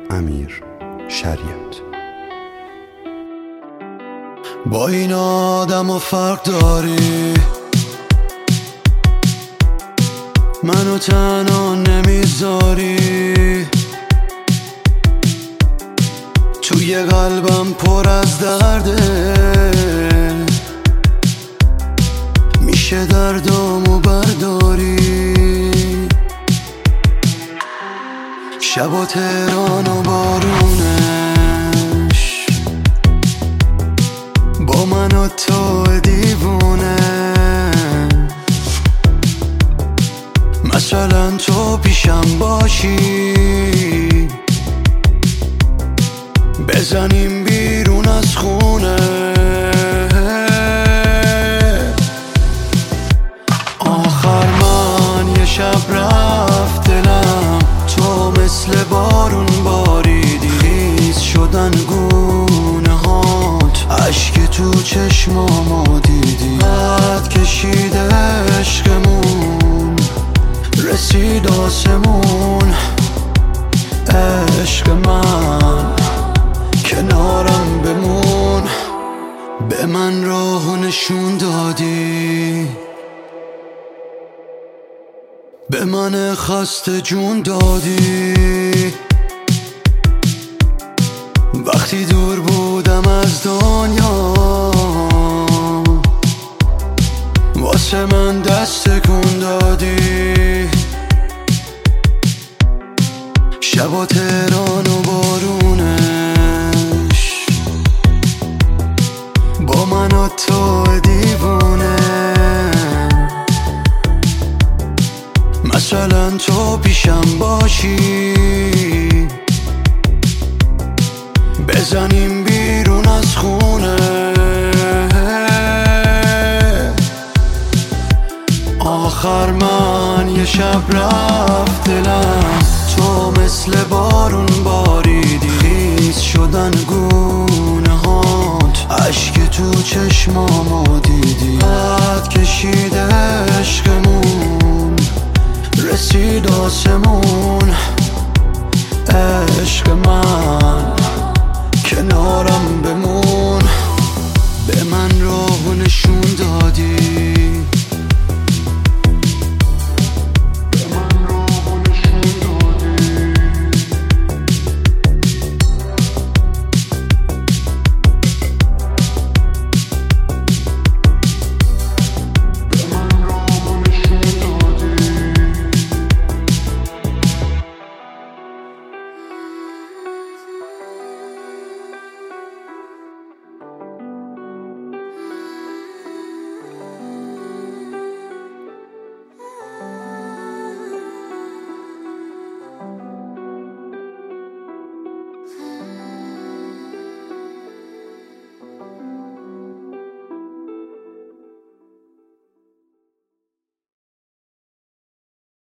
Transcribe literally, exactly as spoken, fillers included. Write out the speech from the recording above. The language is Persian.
امیر شریعت. با این آدم و فرق داری، منو تنها نمیذاری، توی قلبم پر از درده، میشه دردامو برداری. شب و تهران و بارونش با من و تو دیوونه، مثلا تو پیشم باشی، بزنیم بیرون از خونه. آخر من یه شب رفت دلم، تو مثل بارون باریدی، ریز شدن گونه هات، عشق تو چشمامو دیدی، قد کشیده عشقمون، رسید آسمون. عشق من کنارم بمون، به من راهو نشون دادی، به من خسته جون دادی. وقتی دور بودم از دنیا، واسه من دست تکون دادی. شب و تهران و بارونش با من و تو دیوونه، مثلا تو پیشم باشی، بزنیم بیرون از خونه. آخر من یه شب رفت دلم، تو مثل بارون باریدی، ریز شدن گونه هات، عشق تو چشمامو دیدی، قد کشیده عشقمون، رسید آسمون.